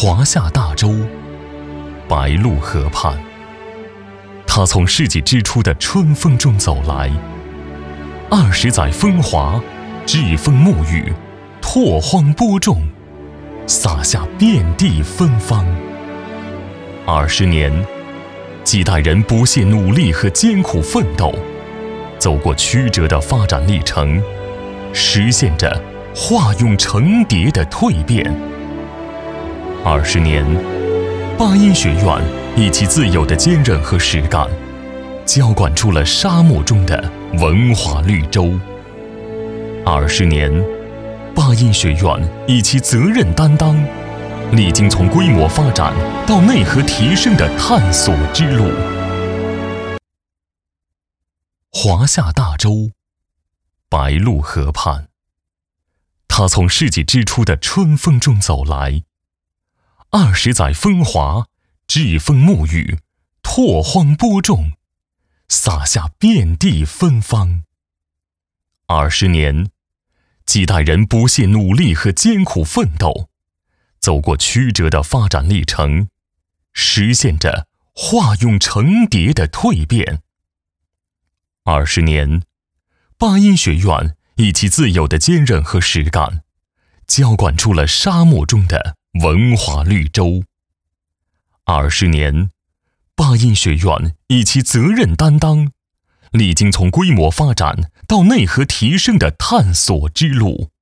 华夏大洲，白鹿河畔，他从世纪之初的春风中走来，20载风华，栉风沐雨，拓荒播种，洒下遍地芬芳。20年，几代人不懈努力和艰苦奋斗，走过曲折的发展历程，实现着化蛹成蝶的蜕变。20年，巴音学院以其自有的坚韧和实干，浇灌出了沙漠中的文化绿洲。20年，巴音学院以其责任担当，历经从规模发展到内核提升的探索之路。华夏大洲，白鹿河畔，他从世纪之初的春风中走来，20载风华，栉风沐雨，拓荒播种，洒下遍地芬芳。20年，几代人不懈努力和艰苦奋斗，走过曲折的发展历程，实现着化蛹成蝶的蜕变。20年，巴音学院以其自有的坚韧和实干，浇灌出了沙漠中的文化绿洲。20年，巴音学院以其责任担当，历经从规模发展到内核提升的探索之路。